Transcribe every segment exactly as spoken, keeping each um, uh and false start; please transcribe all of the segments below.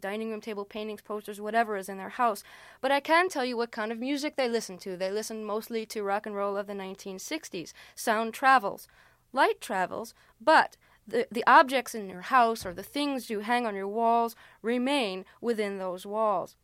dining room table, paintings, posters, whatever is in their house. But I can tell you what kind of music they listen to. They listen mostly to rock and roll of the nineteen sixties. Sound travels. Light travels, but the, the objects in your house or the things you hang on your walls remain within those walls.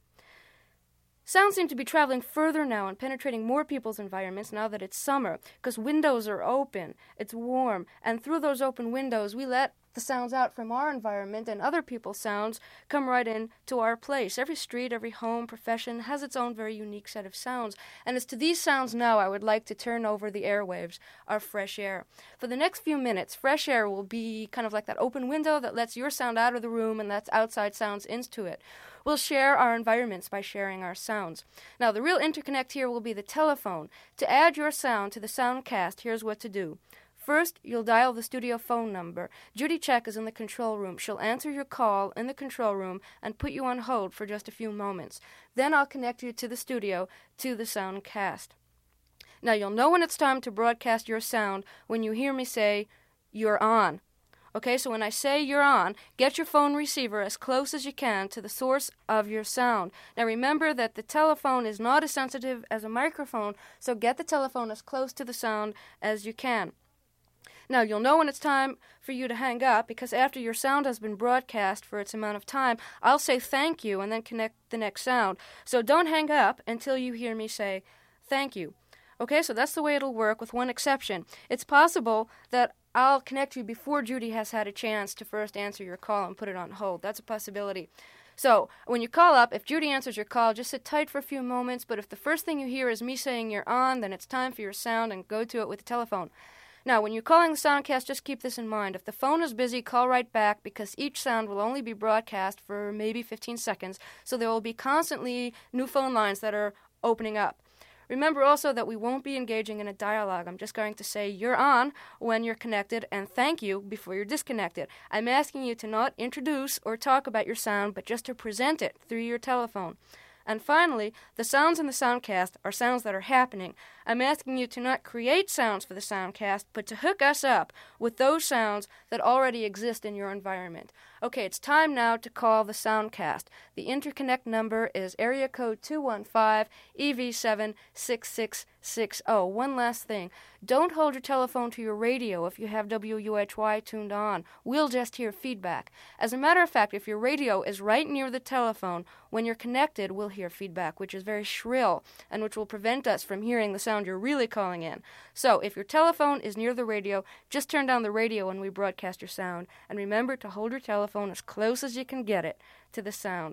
Sound seems to be traveling further now and penetrating more people's environments now that it's summer, because windows are open, it's warm, and through those open windows we let the sounds out from our environment, and other people's sounds come right in to our place. Every street, every home, profession has its own very unique set of sounds, and it's to these sounds now I would like to turn over the airwaves, our fresh air. For the next few minutes, fresh air will be kind of like that open window that lets your sound out of the room and lets outside sounds into it. We'll share our environments by sharing our sounds. Now, the real interconnect here will be the telephone. To add your sound to the Soundcast, here's what to do. First, you'll dial the studio phone number. Judy Check is in the control room. She'll answer your call in the control room and put you on hold for just a few moments. Then I'll connect you to the studio, to the Soundcast. Now, you'll know when it's time to broadcast your sound when you hear me say, "You're on." Okay, so when I say you're on, get your phone receiver as close as you can to the source of your sound. Now remember that the telephone is not as sensitive as a microphone, so get the telephone as close to the sound as you can. Now, you'll know when it's time for you to hang up, because after your sound has been broadcast for its amount of time, I'll say thank you and then connect the next sound. So don't hang up until you hear me say thank you. Okay, so that's the way it'll work, with one exception. It's possible that I'll connect you before Judy has had a chance to first answer your call and put it on hold. That's a possibility. So, when you call up, if Judy answers your call, just sit tight for a few moments, but if the first thing you hear is me saying you're on, then it's time for your sound and go to it with the telephone. Now, when you're calling the Soundcast, just keep this in mind. If the phone is busy, call right back, because each sound will only be broadcast for maybe fifteen seconds, so there will be constantly new phone lines that are opening up. Remember also that we won't be engaging in a dialogue. I'm just going to say you're on when you're connected and thank you before you're disconnected. I'm asking you to not introduce or talk about your sound, but just to present it through your telephone. And finally, the sounds in the Soundcast are sounds that are happening. I'm asking you to not create sounds for the Soundcast, but to hook us up with those sounds that already exist in your environment. Okay, it's time now to call the Soundcast. The interconnect number is area code two one five E V seven six six six zero. One last thing. Don't hold your telephone to your radio if you have W U H Y tuned on. We'll just hear feedback. As a matter of fact, if your radio is right near the telephone, when you're connected, we'll hear feedback, which is very shrill and which will prevent us from hearing the sound you're really calling in. So, if your telephone is near the radio, just turn down the radio when we broadcast your sound. And remember to hold your telephone as close as you can get it to the sound.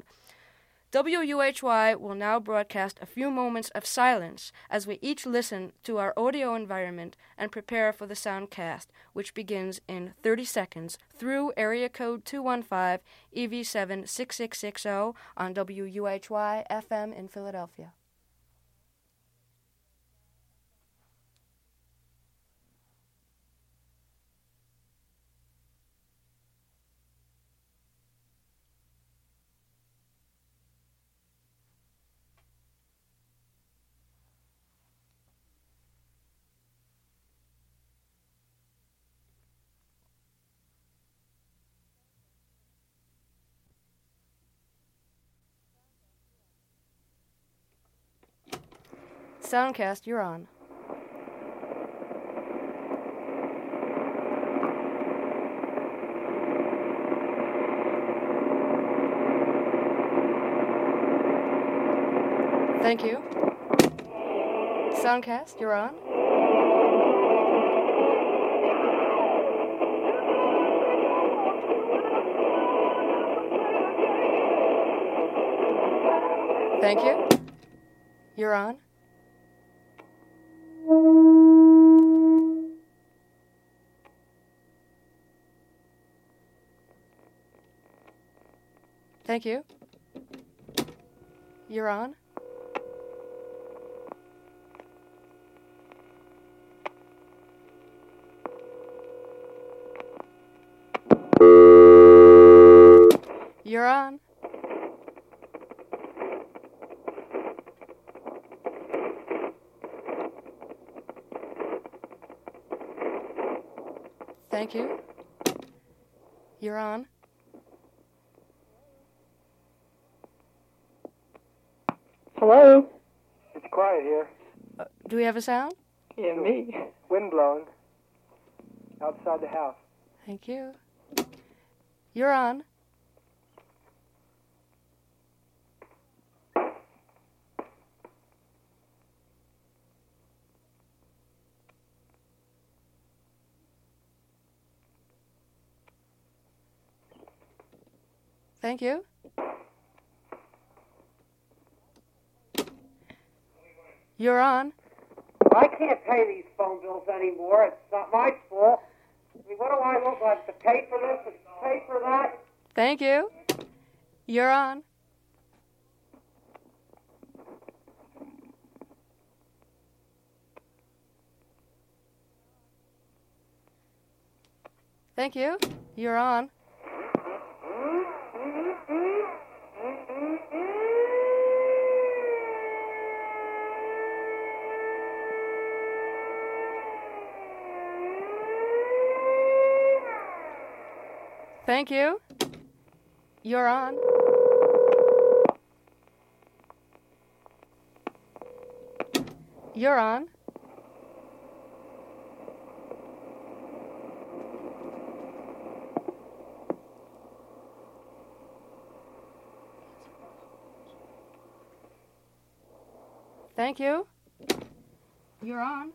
W U H Y will now broadcast a few moments of silence as we each listen to our audio environment and prepare for the Soundcast, which begins in thirty seconds through area code two one five E V seven six six six zero on W U H Y F M in Philadelphia. Soundcast, you're on. Thank you. Soundcast, you're on. Thank you. You're on. Thank you. You're on. You're on. Thank you. You're on. Hello? It's quiet here. Uh, do we have a sound? Yeah, me. Wind blowing outside the house. Thank you. You're on. Thank you. You're on. I can't pay these phone bills anymore. It's not my fault. I mean, what do I look like to pay for this and pay for that? Thank you. You're on. Thank you. You're on. Thank you. You're on. You're on. Thank you. You're on.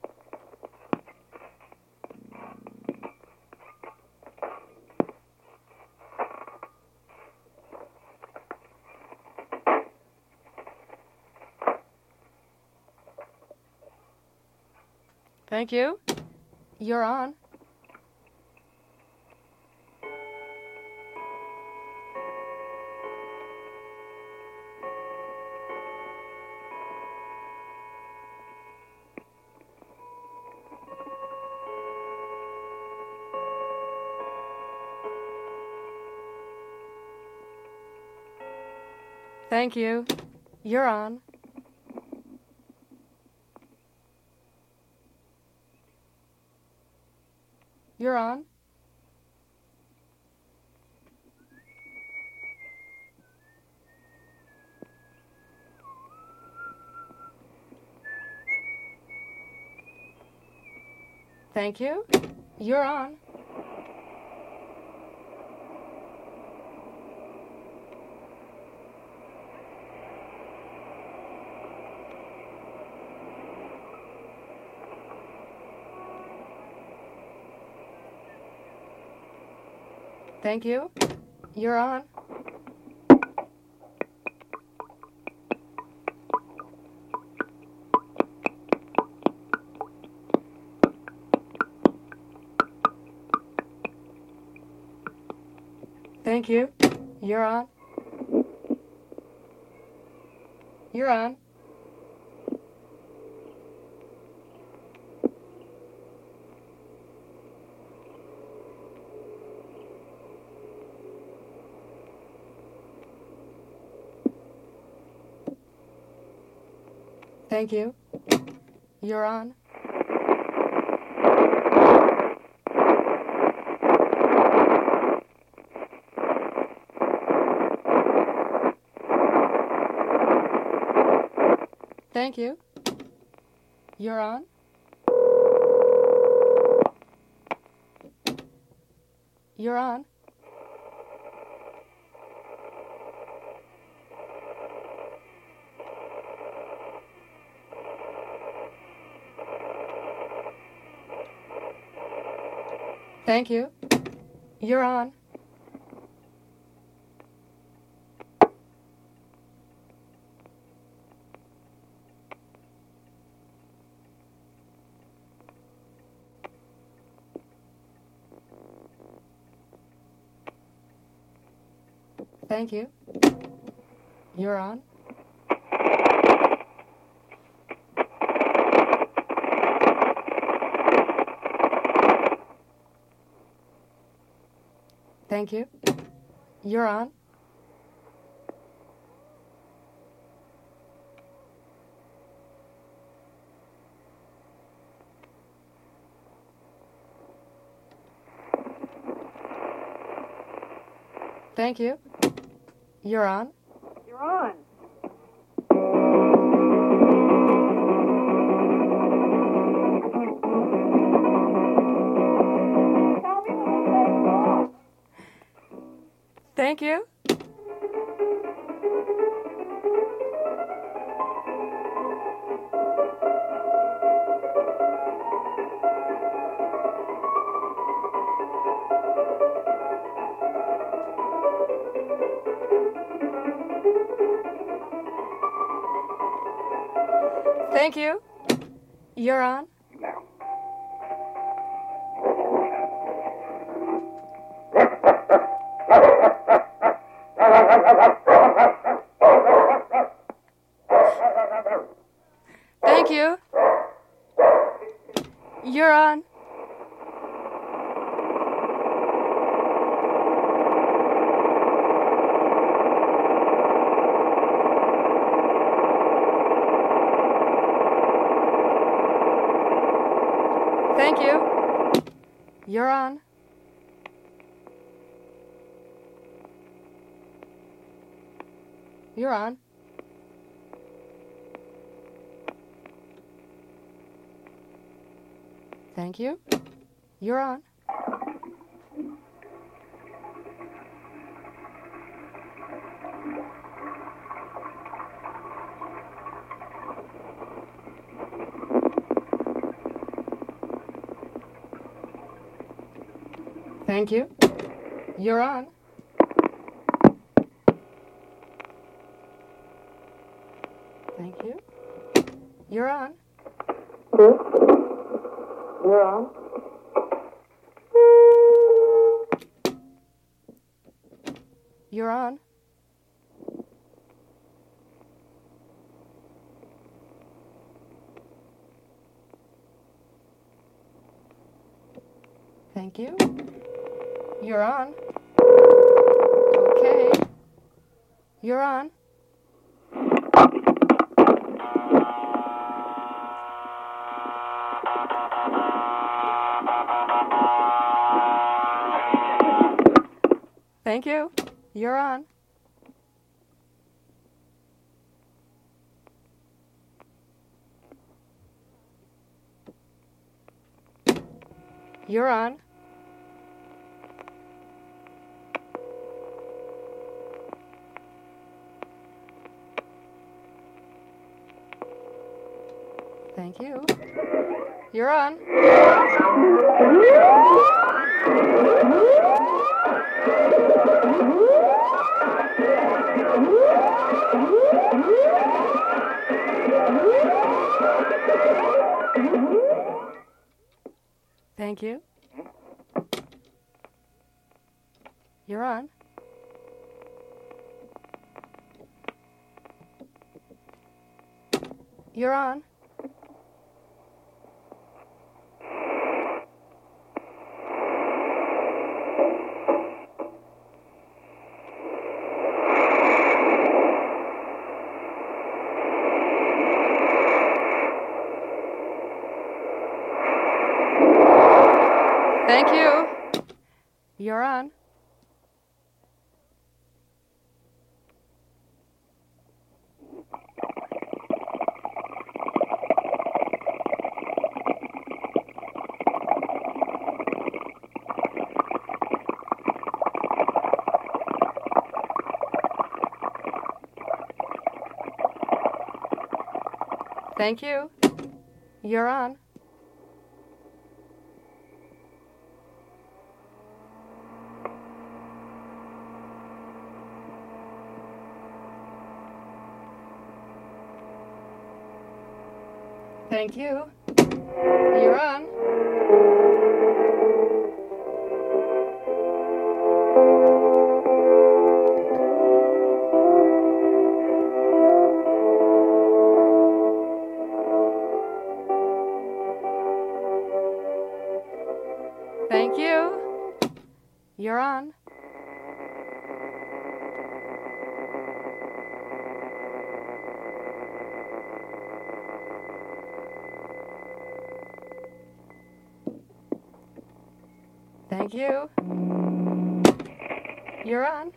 Thank you. You're on. Thank you. You're on. You're on. Thank you. You're on. Thank you. You're on. Thank you. You're on. You're on. Thank you. You're on. Thank you. You're on. You're on. Thank you. You're on. Thank you. You're on. Thank you. You're on. Thank you. You're on. You're on. Thank you. Thank you. You're on. Now. Thank you. You're on. Thank you. You're on. You're on. Thank you. You're on. Thank you. You're on. Thank you. You're on. You're on. You're on. Thank you. You're on. Okay. You're on. Thank you. You're on. You're on. Thank you. You're on. Thank you. You're on. You're on. Thank you. You're on. Thank you. You're on. Thank you. You're on. Thank you. You're on. Thank you. You're on.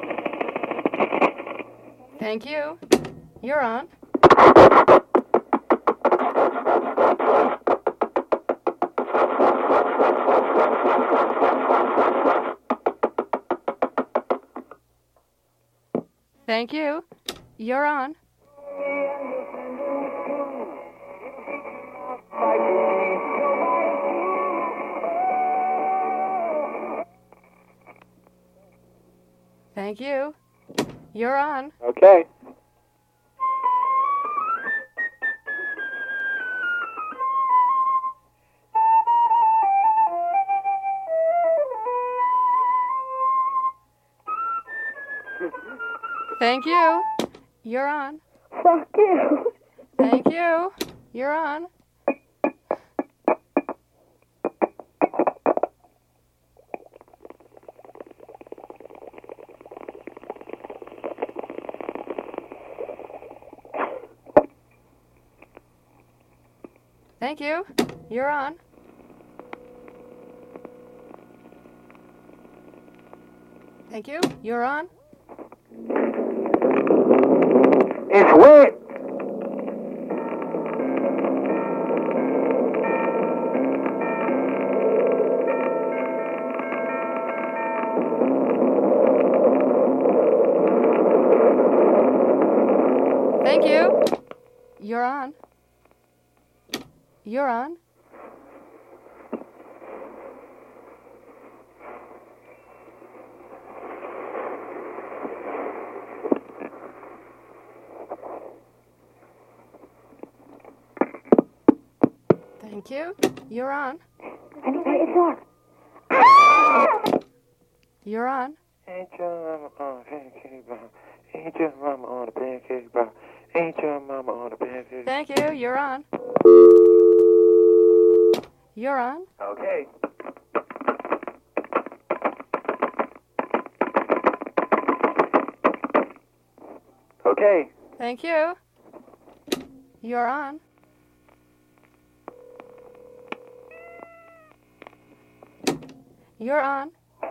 Thank you. You're on. Thank you. You're on. Thank you. You're on. Okay. Thank you. You're on. Fuck you. Thank you. You're on. Thank you. You're on. Thank you. You're on. It's wet. Thank you. You're on. You're on. Thank you. You're on. Anybody talk? You're on. Ain't your mama on a pancake bar? Ain't your mama on a pancake bar? Ain't your mama on a pancake? Thank you. You're on. You're on. Okay. Okay. Thank you. You're on. You're on.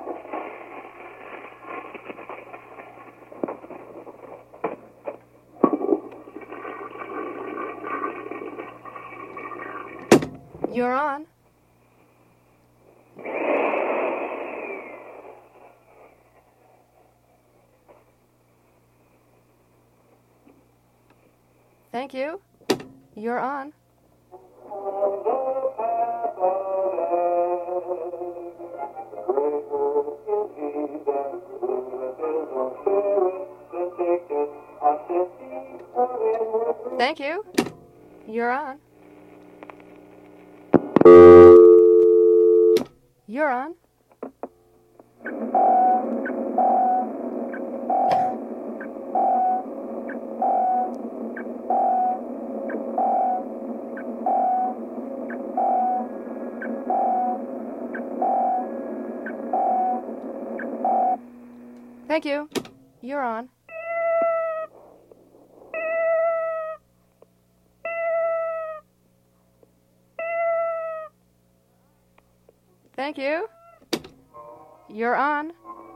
You're on. Thank you. You're on. Thank you. You're on. You're on. Thank you. You're on. Thank you. You're on.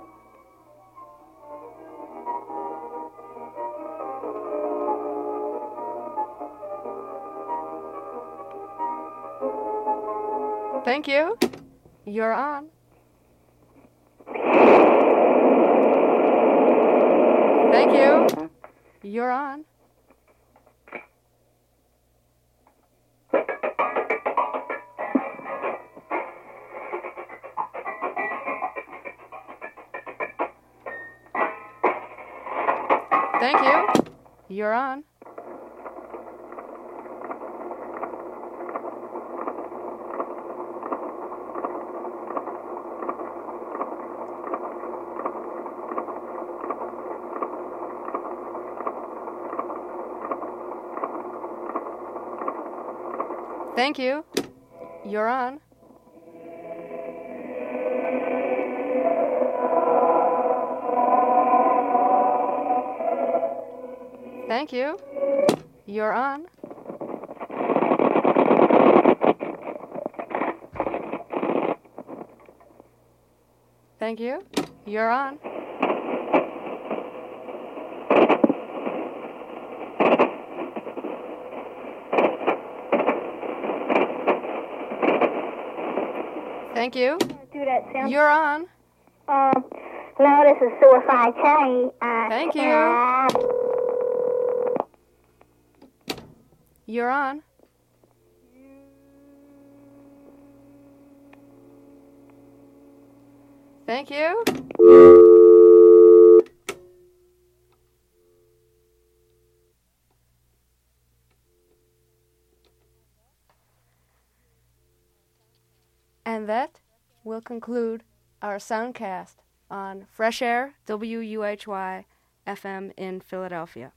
Thank you. You're on. Thank you. You're on. Thank you. You're on. Thank you. You're on. Thank you. You're on. Thank you. You're on. Thank you. Do that sound. You're on. Um, Hello, this is Suicide Cherry. Uh, Thank you. Uh, You're on. Thank you. And that will conclude our soundcast on Fresh Air, W U H Y F M in Philadelphia.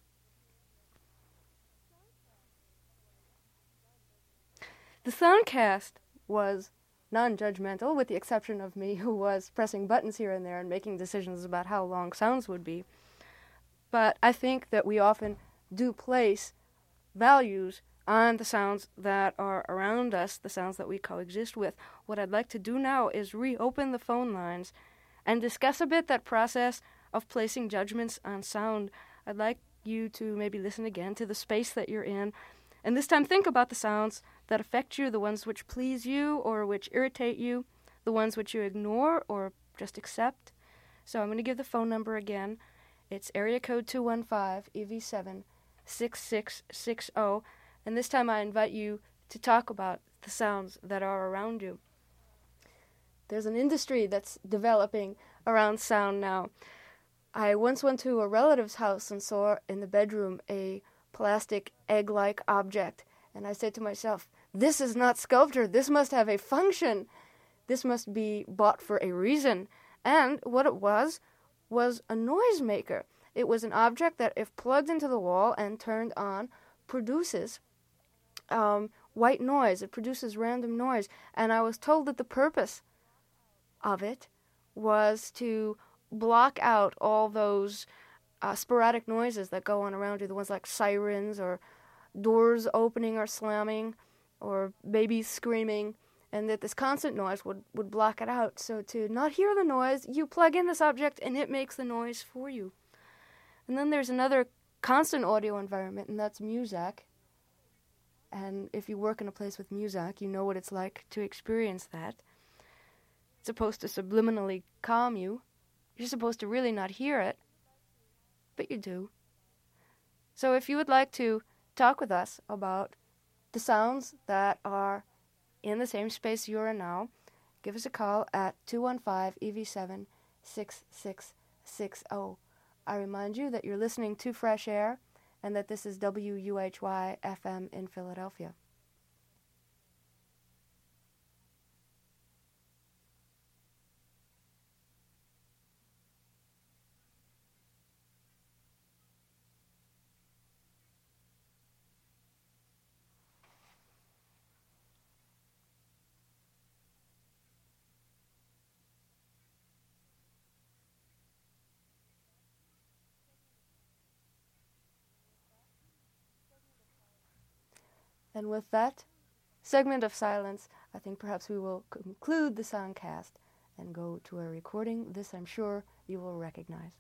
The soundcast was non-judgmental, with the exception of me, who was pressing buttons here and there and making decisions about how long sounds would be. But I think that we often do place values on the sounds that are around us, the sounds that we coexist with. What I'd like to do now is reopen the phone lines and discuss a bit that process of placing judgments on sound. I'd like you to maybe listen again to the space that you're in, and this time think about the sounds that affect you, the ones which please you or which irritate you, the ones which you ignore or just accept. So I'm going to give the phone number again. It's area code two one five E V seven six six six zero, and this time I invite you to talk about the sounds that are around you. There's an industry that's developing around sound now. I once went to a relative's house and saw in the bedroom a plastic egg-like object, and I said to myself, this is not sculpture, this must have a function, this must be bought for a reason. And what it was, was a noisemaker. It was an object that, if plugged into the wall and turned on, produces um, white noise, it produces random noise, and I was told that the purpose of it was to block out all those uh, sporadic noises that go on around you, the ones like sirens or doors opening or slamming or babies screaming, and that this constant noise would, would block it out. So to not hear the noise, you plug in this object and it makes the noise for you. And then there's another constant audio environment, and that's music. And if you work in a place with music, you know what it's like to experience that. It's supposed to subliminally calm you. You're supposed to really not hear it, but you do. So if you would like to talk with us about the sounds that are in the same space you're in now, give us a call at two one five E V seven six six six zero. I remind you that you're listening to Fresh Air and that this is W U H Y F M in Philadelphia. And with that segment of silence, I think perhaps we will conclude the soundcast and go to a recording. This, I'm sure, you will recognize.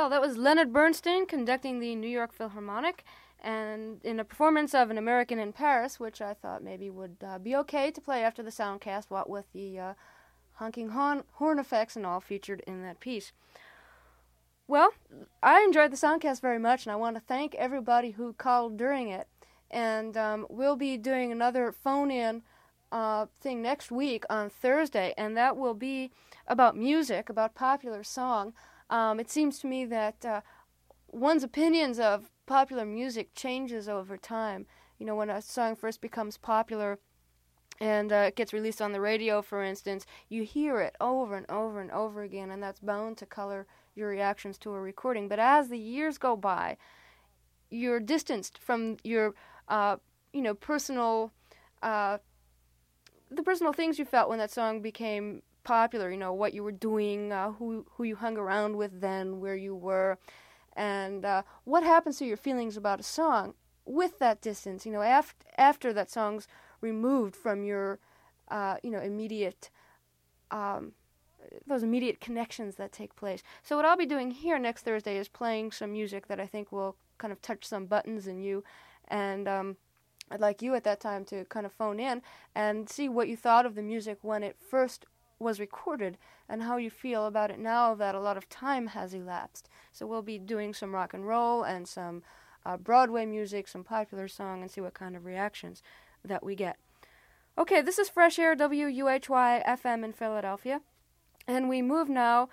Well, that was Leonard Bernstein conducting the New York Philharmonic, and in a performance of An American in Paris, which I thought maybe would uh, be okay to play after the Soundcast, what with the uh, honking horn, horn effects and all featured in that piece. Well, I enjoyed the Soundcast very much, and I want to thank everybody who called during it. And um, we'll be doing another phone-in uh, thing next week on Thursday, and that will be about music, about popular song. Um, it seems to me that uh, one's opinions of popular music changes over time. You know, when a song first becomes popular and uh, it gets released on the radio, for instance, you hear it over and over and over again, and that's bound to color your reactions to a recording. But as the years go by, you're distanced from your, uh, you know, personal, uh, the personal things you felt when that song became popular. You know, what you were doing, uh, who who you hung around with then, where you were. And uh, what happens to your feelings about a song with that distance? You know, after after that song's removed from your, uh, you know, immediate, um, those immediate connections that take place. So what I'll be doing here next Thursday is playing some music that I think will kind of touch some buttons in you, and um, I'd like you at that time to kind of phone in and see what you thought of the music when it first was recorded and how you feel about it now that a lot of time has elapsed. So we'll be doing some rock and roll and some uh, Broadway music, some popular song, and see what kind of reactions that we get. Okay, this is Fresh Air, W U H Y F M in Philadelphia, and we move now.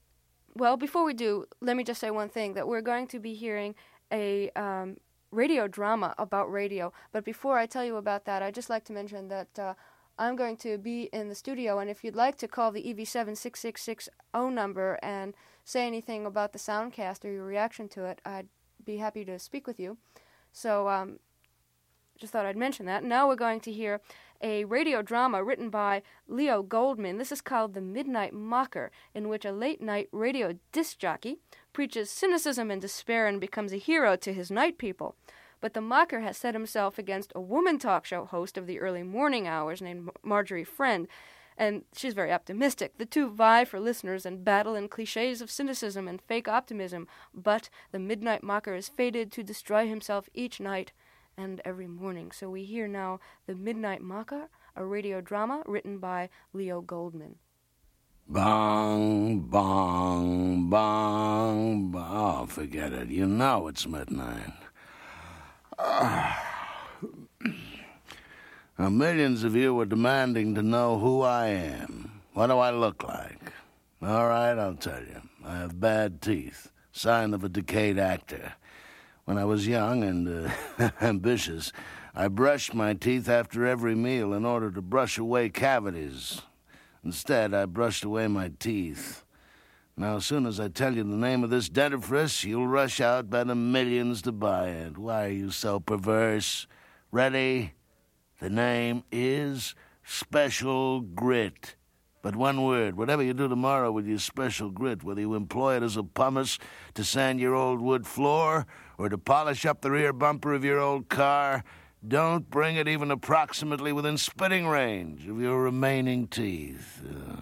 Well, before we do, let me just say one thing, that we're going to be hearing a um, radio drama about radio. But before I tell you about that, I'd just like to mention that uh, I'm going to be in the studio, and if you'd like to call the E V seven six six six zero number and say anything about the Soundcast or your reaction to it, I'd be happy to speak with you. So um, just thought I'd mention that. Now we're going to hear a radio drama written by Leo Goldman. This is called The Midnight Mocker, in which a late-night radio disc jockey preaches cynicism and despair and becomes a hero to his night people. But the mocker has set himself against a woman talk show host of the early morning hours named Marjorie Friend, and she's very optimistic. The two vie for listeners and battle in cliches of cynicism and fake optimism, but the midnight mocker is fated to destroy himself each night and every morning. So we hear now The Midnight Mocker, a radio drama written by Leo Goldman. Bong, bong, bong, bong. Oh, forget it. You know it's midnight. Uh, now, millions of you were demanding to know who I am. What do I look like? All right, I'll tell you. I have bad teeth, sign of a decayed actor. When I was young and uh, ambitious, I brushed my teeth after every meal in order to brush away cavities. Instead, I brushed away my teeth. Now, as soon as I tell you the name of this dentifrice, you'll rush out by the millions to buy it. Why are you so perverse? Ready? The name is Special Grit. But one word, whatever you do tomorrow with your Special Grit, whether you employ it as a pumice to sand your old wood floor or to polish up the rear bumper of your old car, don't bring it even approximately within spitting range of your remaining teeth.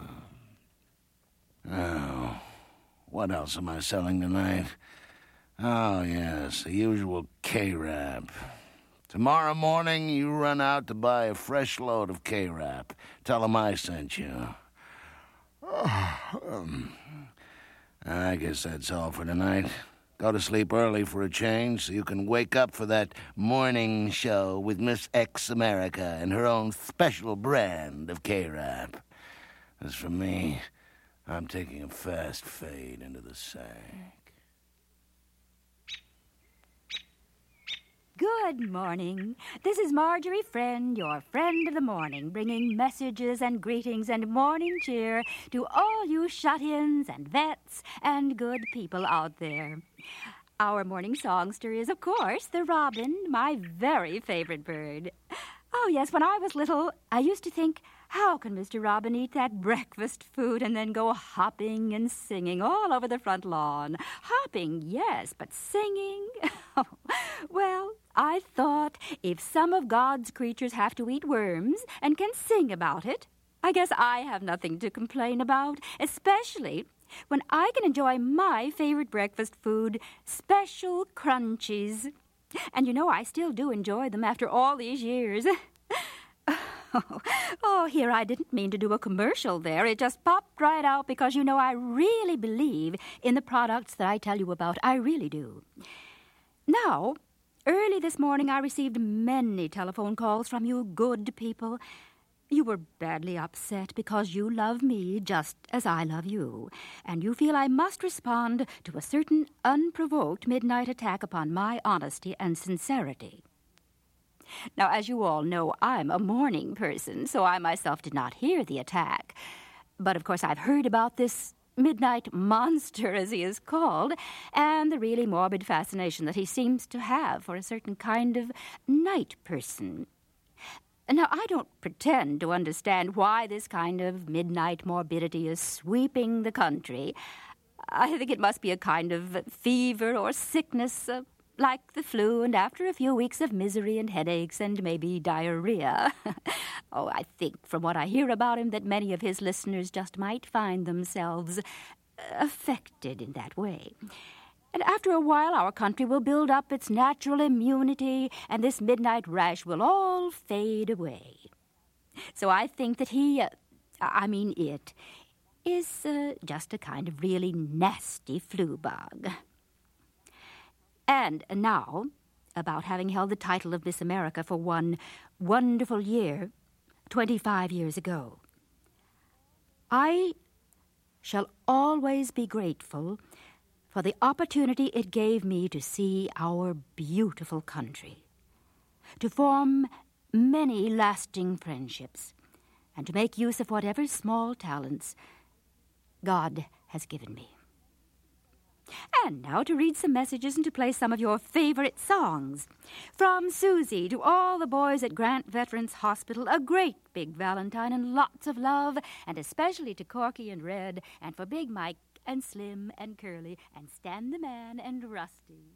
Uh, oh, what else am I selling tonight? Oh, yes, the usual K-Rap. Tomorrow morning, you run out to buy a fresh load of K-Rap. Tell them I sent you. Oh, um, I guess that's all for tonight. Go to sleep early for a change so you can wake up for that morning show with Miss X America and her own special brand of K-Rap. As for me, I'm taking a fast fade into the sack. Good morning. This is Marjorie Friend, your friend of the morning, bringing messages and greetings and morning cheer to all you shut-ins and vets and good people out there. Our morning songster is, of course, the robin, my very favorite bird. Oh, yes, when I was little, I used to think, how can Mister Robin eat that breakfast food and then go hopping and singing all over the front lawn? Hopping, yes, but singing? Well, I thought if some of God's creatures have to eat worms and can sing about it, I guess I have nothing to complain about, especially when I can enjoy my favorite breakfast food, special crunchies. And you know, I still do enjoy them after all these years. Oh, oh, here, I didn't mean to do a commercial there. It just popped right out because, you know, I really believe in the products that I tell you about. I really do. Now, early this morning, I received many telephone calls from you good people. You were badly upset because you love me just as I love you, and you feel I must respond to a certain unprovoked midnight attack upon my honesty and sincerity. Now, as you all know, I'm a morning person, so I myself did not hear the attack. But, of course, I've heard about this midnight monster, as he is called, and the really morbid fascination that he seems to have for a certain kind of night person. Now, I don't pretend to understand why this kind of midnight morbidity is sweeping the country. I think it must be a kind of fever or sickness, uh, like the flu, and after a few weeks of misery and headaches and maybe diarrhea. Oh, I think from what I hear about him that many of his listeners just might find themselves affected in that way. And after a while, our country will build up its natural immunity, and this midnight rash will all fade away. So I think that he, uh, I mean it, is uh, just a kind of really nasty flu bug. And now, about having held the title of Miss America for one wonderful year, twenty-five years ago. I shall always be grateful for the opportunity it gave me to see our beautiful country, to form many lasting friendships, and to make use of whatever small talents God has given me. And now to read some messages and to play some of your favorite songs. From Susie to all the boys at Grant Veterans Hospital, a great big Valentine and lots of love, and especially to Corky and Red, and for Big Mike and Slim and Curly and Stan the Man and Rusty.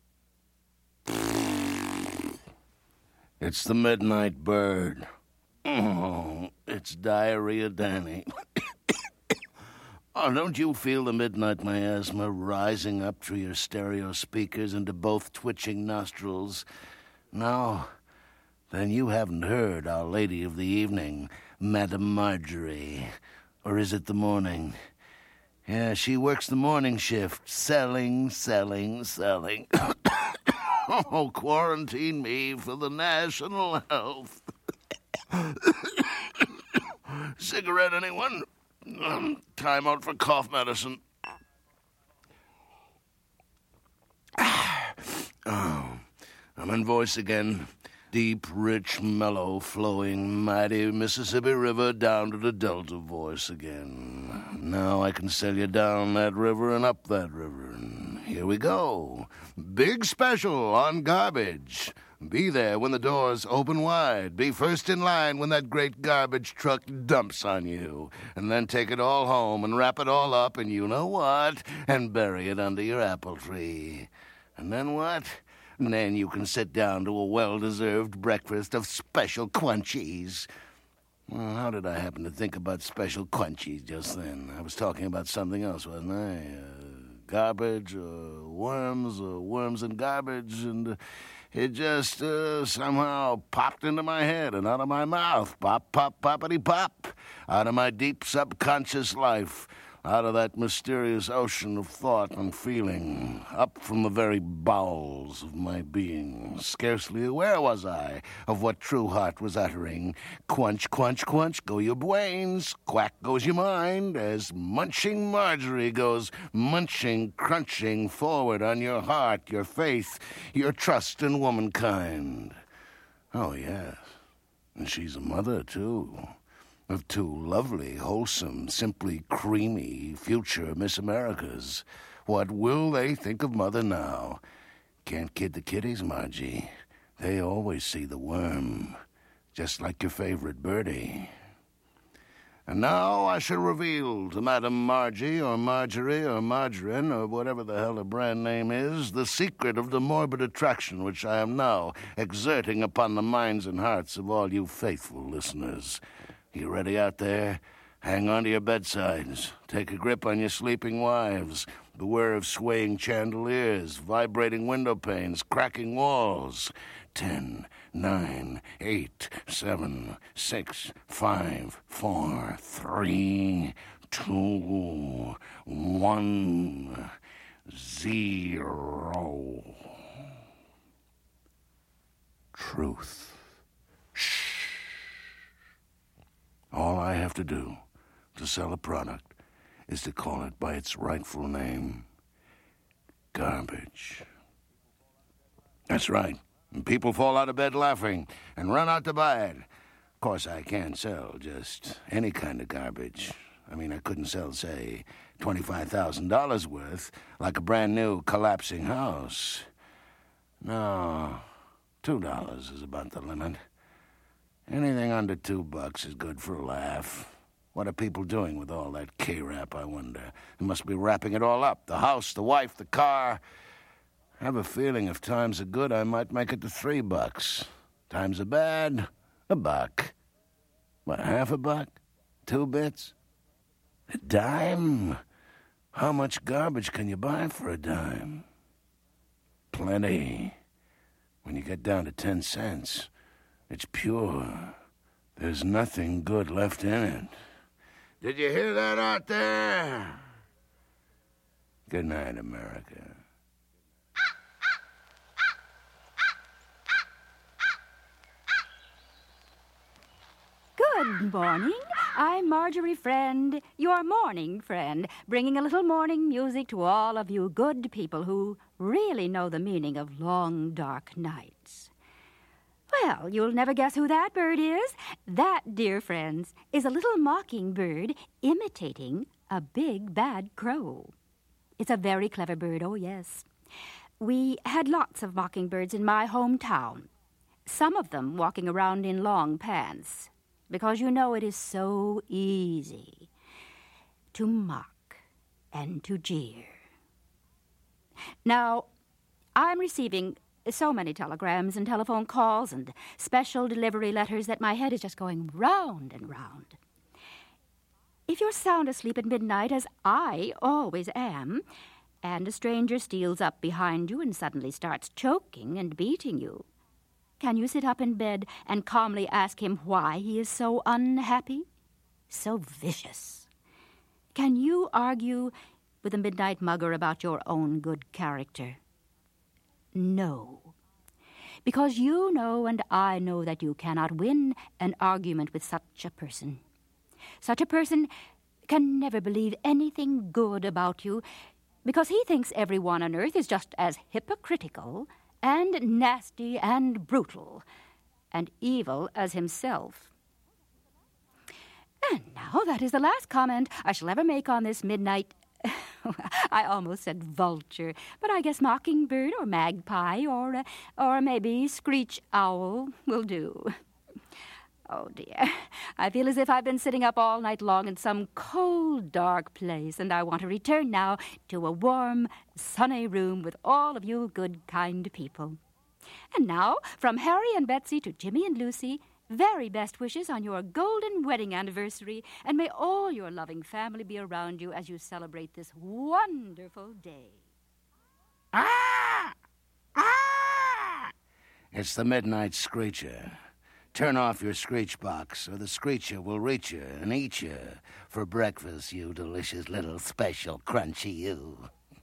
It's the midnight bird. Oh, it's Diarrhea Danny. Oh, don't you feel the midnight miasma rising up through your stereo speakers into both twitching nostrils? No? Then you haven't heard Our Lady of the Evening, Madame Marjorie. Or is it the morning? Yeah, she works the morning shift, selling, selling, selling. Oh, quarantine me for the national health. Cigarette, anyone? Um, time out for cough medicine. Oh, I'm in voice again. Deep, rich, mellow, flowing, mighty Mississippi River down to the Delta voice again. Now I can sail you down that river and up that river. And here we go. Big special on garbage. Be there when the doors open wide. Be first in line when that great garbage truck dumps on you. And then take it all home and wrap it all up and you know what? And bury it under your apple tree. And then what? And then you can sit down to a well-deserved breakfast of special crunchies. Well, how did I happen to think about special crunchies just then? I was talking about something else, wasn't I? Uh, garbage, or worms, or worms and garbage, and uh, it just uh, somehow popped into my head and out of my mouth. Pop, pop, poppity pop. Out of my deep subconscious life. Out of that mysterious ocean of thought and feeling, up from the very bowels of my being. Scarcely aware was I of what true heart was uttering. Quench, quench, quench, go your brains. Quack goes your mind, as munching Marjorie goes munching, crunching forward on your heart, your faith, your trust in womankind. Oh, yes, and she's a mother, too. Of two lovely, wholesome, simply creamy future Miss Americas. What will they think of Mother now? Can't kid the kiddies, Margie. They always see the worm, just like your favorite birdie. And now I shall reveal to Madame Margie, or Marjorie, or Margarine, or whatever the hell her brand name is, the secret of the morbid attraction which I am now exerting upon the minds and hearts of all you faithful listeners. You ready out there? Hang on to your bedsides. Take a grip on your sleeping wives. Beware of swaying chandeliers, vibrating window panes, cracking walls. Ten, nine, eight, seven, six, five, four, three, two, one, zero. Truth. Shh. All I have to do to sell a product is to call it by its rightful name. Garbage. That's right. And people fall out of bed laughing and run out to buy it. Of course, I can't sell just any kind of garbage. I mean, I couldn't sell, say, twenty-five thousand dollars worth, like a brand-new collapsing house. No, two dollars is about the limit. Anything under two bucks is good for a laugh. What are people doing with all that K-rap, I wonder? They must be wrapping it all up. The house, the wife, the car. I have a feeling if times are good, I might make it to three bucks. Times are bad, a buck. What, half a buck? Two bits? A dime? How much garbage can you buy for a dime? Plenty. When you get down to ten cents, it's pure. There's nothing good left in it. Did you hear that out there? Good night, America. Good morning. I'm Marjorie Friend, your morning friend, bringing a little morning music to all of you good people who really know the meaning of long, dark nights. Well, you'll never guess who that bird is. That, dear friends, is a little mockingbird imitating a big bad crow. It's a very clever bird, oh yes. We had lots of mockingbirds in my hometown, some of them walking around in long pants, because you know it is so easy to mock and to jeer. Now, I'm receiving so many telegrams and telephone calls and special delivery letters that my head is just going round and round. If you're sound asleep at midnight, as I always am, and a stranger steals up behind you and suddenly starts choking and beating you, can you sit up in bed and calmly ask him why he is so unhappy, so vicious? Can you argue with a midnight mugger about your own good character? No. Because you know and I know that you cannot win an argument with such a person. Such a person can never believe anything good about you because he thinks everyone on earth is just as hypocritical and nasty and brutal and evil as himself. And now that is the last comment I shall ever make on this midnight... I almost said vulture, but I guess mockingbird or magpie or, uh, or maybe screech owl will do. Oh, dear. I feel as if I've been sitting up all night long in some cold, dark place, and I want to return now to a warm, sunny room with all of you good, kind people. And now, from Harry and Betsy to Jimmy and Lucy, very best wishes on your golden wedding anniversary, and may all your loving family be around you as you celebrate this wonderful day. Ah! Ah! It's the midnight screecher. Turn off your screech box, or the screecher will reach you and eat you for breakfast, you delicious little special crunchy you.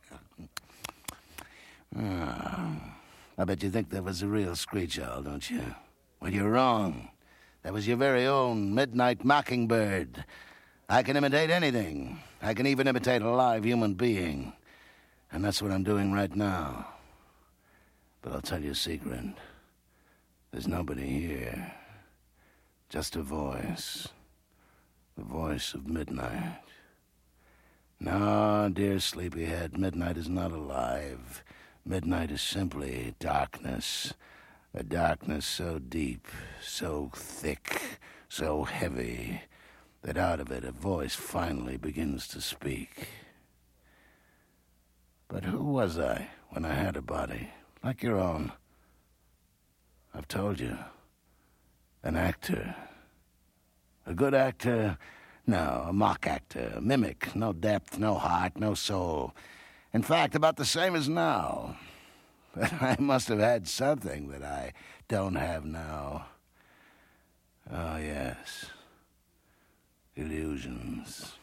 Oh, I bet you think that was a real screech owl, don't you? Well, you're wrong. That was your very own midnight mockingbird. I can imitate anything. I can even imitate a live human being. And that's what I'm doing right now. But I'll tell you a secret. There's nobody here. Just a voice. The voice of midnight. No, dear sleepyhead, midnight is not alive. Midnight is simply darkness. A darkness so deep, so thick, so heavy, that out of it a voice finally begins to speak. But who was I when I had a body, like your own? I've told you. An actor. A good actor No, a mock actor, a mimic. No depth, no heart, no soul. In fact, about the same as now. But I must have had something that I don't have now. Oh, yes. Illusions.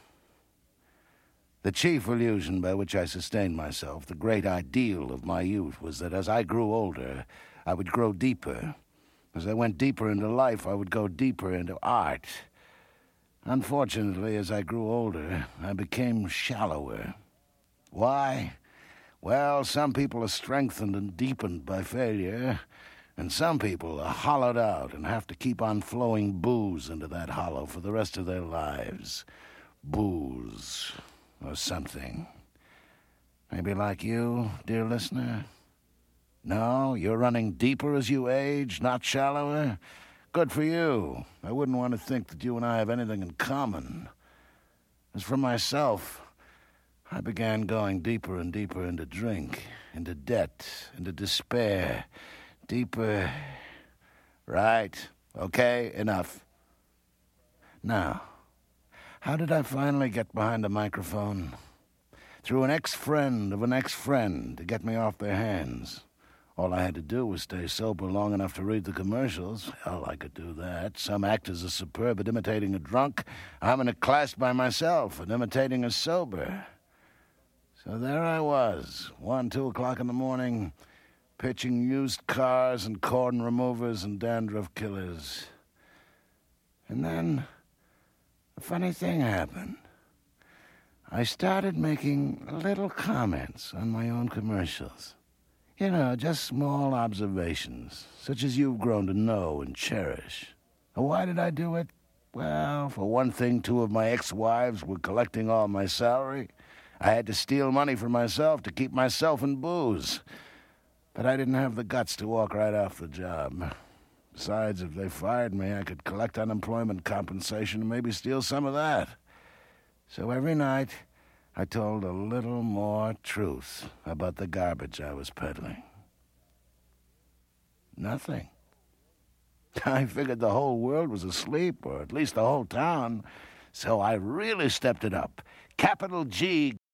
The chief illusion by which I sustained myself, the great ideal of my youth, was that as I grew older, I would grow deeper. As I went deeper into life, I would go deeper into art. Unfortunately, as I grew older, I became shallower. Why? Well, some people are strengthened and deepened by failure, and some people are hollowed out and have to keep on flowing booze into that hollow for the rest of their lives. Booze, or something. Maybe like you, dear listener? No, you're running deeper as you age, not shallower? Good for you. I wouldn't want to think that you and I have anything in common. As for myself, I began going deeper and deeper into drink, into debt, into despair. Deeper. Right. Okay, enough. Now, how did I finally get behind the microphone? Through an ex-friend of an ex-friend to get me off their hands. All I had to do was stay sober long enough to read the commercials. Hell, I could do that. Some actors are superb at imitating a drunk. I'm in a class by myself at imitating a sober. So there I was, one, two o'clock in the morning, pitching used cars and cordon removers and dandruff killers. And then a funny thing happened. I started making little comments on my own commercials. You know, just small observations, such as you've grown to know and cherish. And why did I do it? Well, for one thing, two of my ex-wives were collecting all my salary. I had to steal money for myself to keep myself in booze. But I didn't have the guts to walk right off the job. Besides, if they fired me, I could collect unemployment compensation and maybe steal some of that. So every night, I told a little more truth about the garbage I was peddling. Nothing. I figured the whole world was asleep, or at least the whole town, so I really stepped it up. Capital G